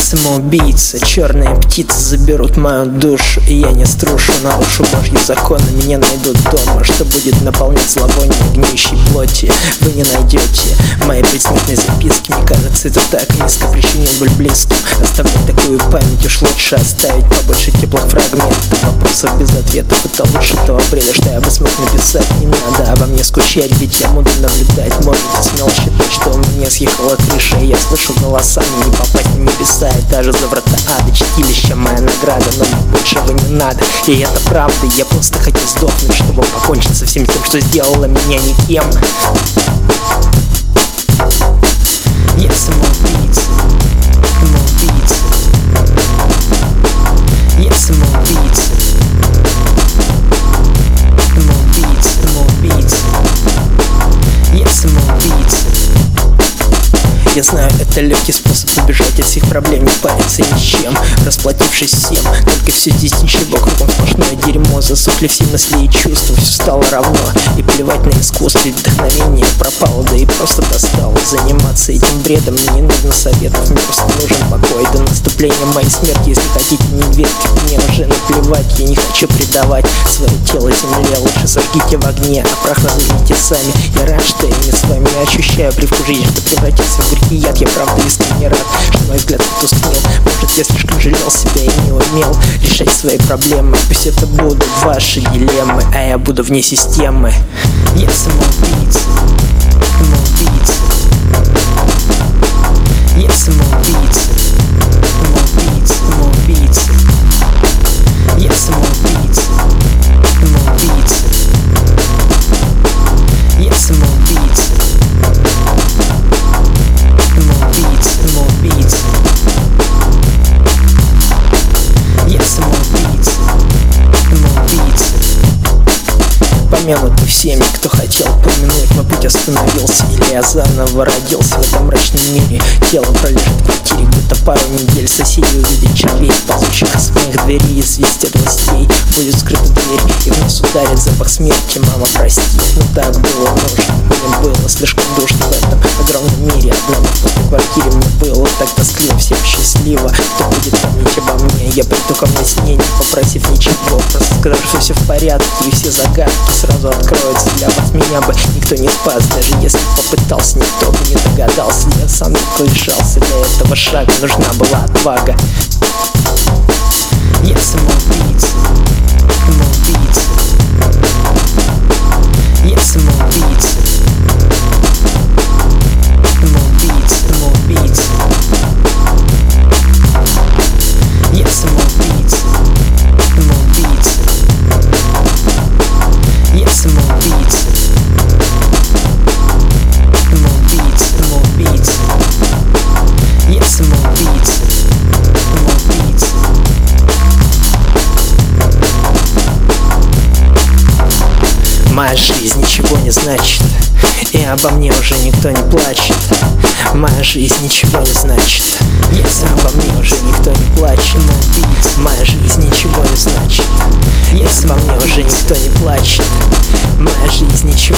самоубийца, черные птицы заберут мою душу, и я не струшу, нарушу Божьи законы, меня найдут дома. Что будет наполнять зловоние гниющей плоти, вы не найдете в моей предсмертной записке. Мне кажется, это так низко, причинил боль близким. Оставлять такую память уж лучше оставить побольше теплых фрагментов, вопросов без ответов. Это лучше того бреда, что я бы смог написать. Не надо обо мне скучать, ведь я буду наблюдать. Можете смело считать, что у меня съехала крыша, и я слышу голосами не попасть на небеса. И даже за врата ада, чистилище моя награда, но мне большего не надо, и это правда. Я просто хотел сдохнуть, чтобы покончить со всем тем, что сделало меня никем. Я самоубийца, самоубийца. Я самоубийца, самоубийца, самоубийца. Я самоубийца. Я знаю, это легкий способ убежать от всех проблем, не париться ничем, расплатившись всем. Только все здесь ничего, кругом сплошное дерьмо. Засохли все мысли и чувства, все стало равно. И плевать на искусство, ведь вдохновение пропало, да и просто достало. Заниматься этим бредом мне не нужно советов, мне просто нужен покой до наступления моей смерти. Если хотите, не верьте, мне уже наплевать. Я не хочу предавать свое тело земле, лучше сожгите в огне, а прах назовите сами. Я рад, что я не с вами, я ощущаю привкус жизни, что превратился в горький яд. Я правда искренне рад, что мой взгляд потускнел. Может, я слишком жалел себя и не умел решать свои проблемы. Пусть это будут ваши дилеммы, а я буду вне системы. Я самоубийца, самоубийца. Я самоубийца, самоубийца, самоубийца. Я самоубийца, самоубийца. Я самоубийца, самоубийца, самоубийца. Я самоубийца, самоубийца. Помянутый всеми, кто хотел помянуть, мой путь остановился, или я заново родился в этом мрачном мире. Тело пролежит в квартире где-то пару недель. Соседи увидят червей, ползущих с моих дверей, известят властей. Будет скрыта дверь, и в нос ударит запах смерти. Мама, прости, но так было нужно. Мне было слишком душно в этом огромном мире. Одному в пустой квартире мне было так тоскливо, всем счастливо. Кто будет помнить обо мне? Я приду ко мне сне, не попросив ничего, просто сказав, что все в порядке, и все загадки сразу откроются. Для вас меня бы никто не спас, даже если попытался, никто бы не догадался. Я сам только решался, для этого шага нужна была отвага. Я самоубийца, самоубийца. Я самоубийца, самоубийца, самоубийца. Я самоубийца, самоубийца. Я самоубийца, самоубийца, самоубийца. Я самоубийца, самоубийца. Моя жизнь ничего не значит, и обо мне уже никто не плачет. Моя жизнь ничего не значит, если обо мне уже никто не плачет. Моя жизнь ничего не значит, если обо мне уже никто не плачет. Моя жизнь ничего